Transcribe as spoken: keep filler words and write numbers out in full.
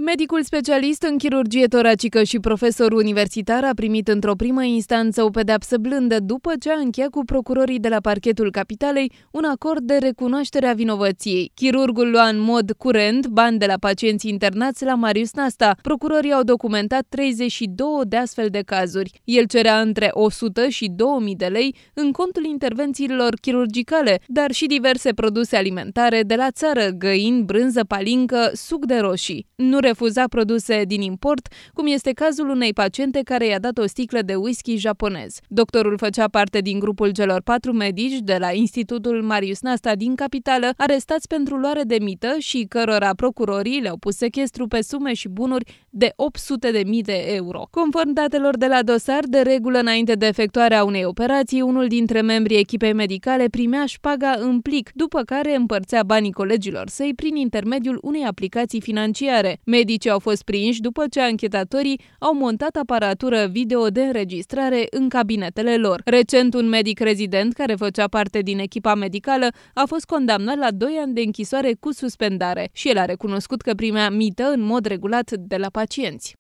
Medicul specialist în chirurgie toracică și profesor universitar a primit într-o primă instanță o pedeapsă blândă după ce a încheiat cu procurorii de la parchetul Capitalei un acord de recunoaștere a vinovăției. Chirurgul lua în mod curent bani de la pacienți internați la Marius Nasta. Procurorii au documentat treizeci și două de astfel de cazuri. El cerea între o sută și două mii de lei în contul intervențiilor chirurgicale, dar și diverse produse alimentare de la țară, găini, brânză, palincă, suc de roșii. Nu refuza produse din import, cum este cazul unei paciente care i-a dat o sticlă de whisky japonez. Doctorul făcea parte din grupul celor patru medici de la Institutul Marius Nasta din Capitală, arestați pentru luare de mită și cărora procurorii le-au pus sechestru pe sume și bunuri de opt sute de mii de euro. Conform datelor de la dosar, de regulă înainte de efectuarea unei operații, unul dintre membrii echipei medicale primea șpaga în plic, după care împărțea banii colegilor săi prin intermediul unei aplicații financiare. Medicii au fost prinși după ce anchetatorii au montat aparatură video de înregistrare în cabinetele lor. Recent, un medic rezident care făcea parte din echipa medicală a fost condamnat la doi ani de închisoare cu suspendare și el a recunoscut că primea mită în mod regulat de la pacienți.